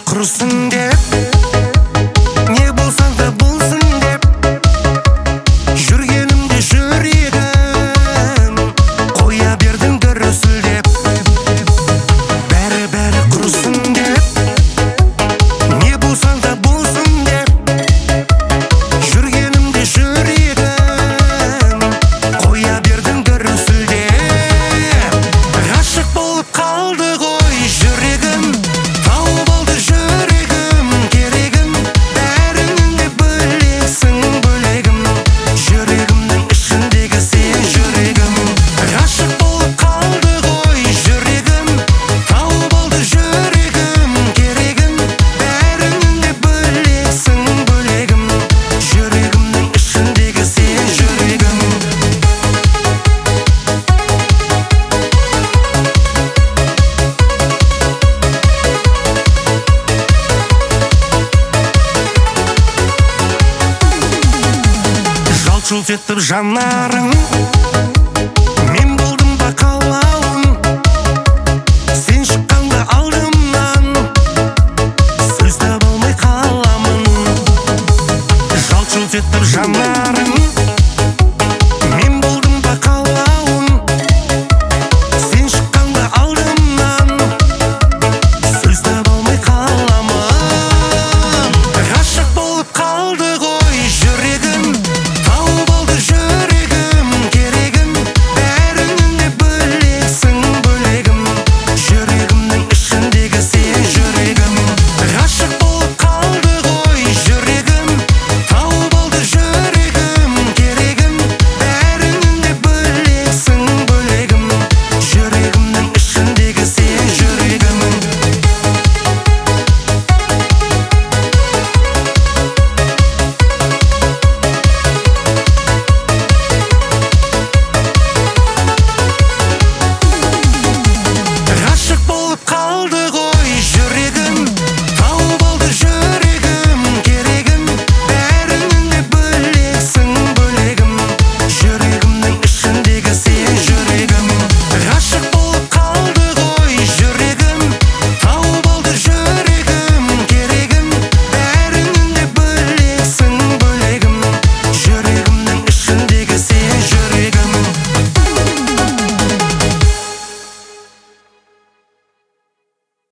құрысын деп, не болсаң да болсын деп жүргенімде жүрегім қоя бердің дүрсілдеп. Бәрі құрысын деп, не болсаң да болсын деп жүргенімде жүрегім қоя бердің дүрсілдеп. Ғашық болып қалды ғой жүрегім, тауып алды жүрегім керегім. Бәріңде бөлексің бөлегім, жүрегімнің ішіндегі сен жүрегім. Ғашық болып қалды ғой жүрегім, тауып алды жүрегім керегім. Бәріңде бөлексің бөлегім, жүрегімнің ішіндегі сен жүрегім. Жалт-жұлт етіп жанарың